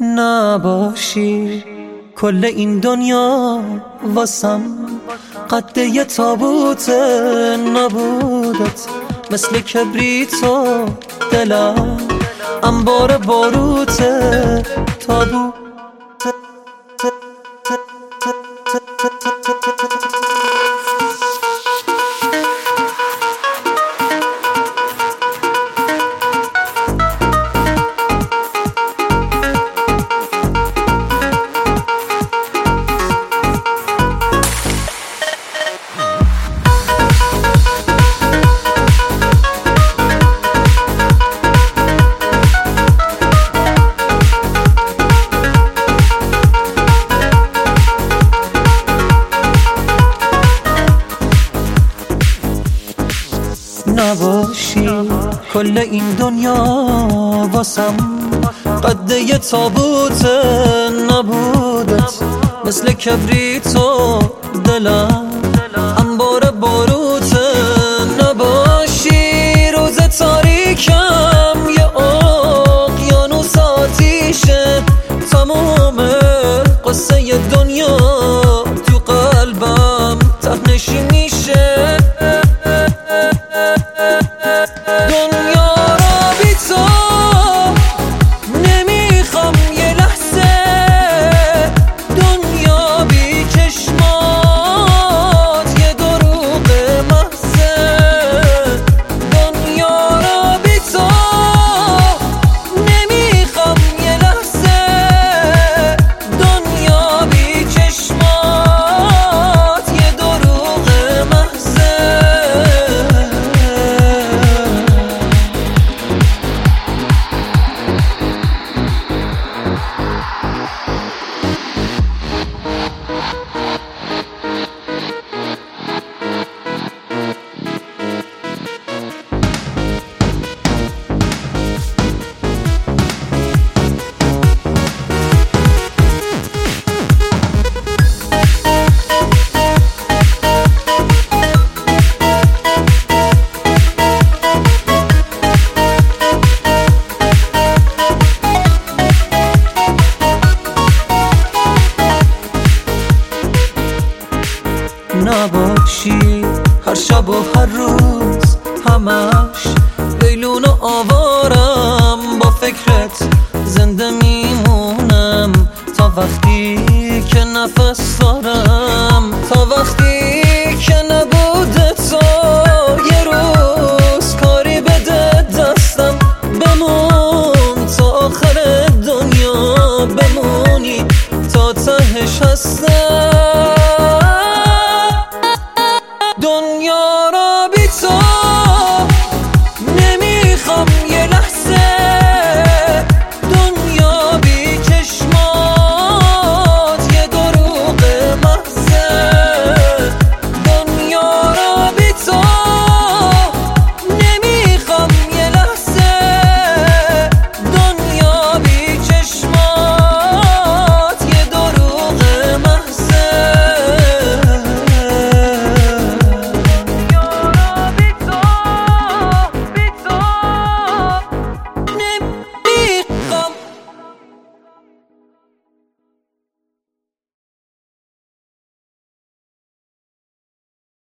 نباشی کل این دنیا واسم قد یه تابوت نبودت، مثل کبریت و دلم انبار باروت تابوت. نباشی کل این دنیا واسم قد یه تابوت نبودت، مثل کبریت و دلم انبار باروت. نباشی روز تاریکم یه اقیانوس آتیشه، تموم قصه دنیا تو قلبم ته‌نشین میشه. دنیا را بی تو نمیخوام یه لحظه، دنیا بی چشمات یه دروغ محضه. دنیا را بی تو نمیخوام یه لحظه، دنیا بی چشمات یه دروغ محضه. نباشی هر شب و هر روز همش ویلون و آوارم، با فکرت زنده میمونم تا وقتی که نفس دارم.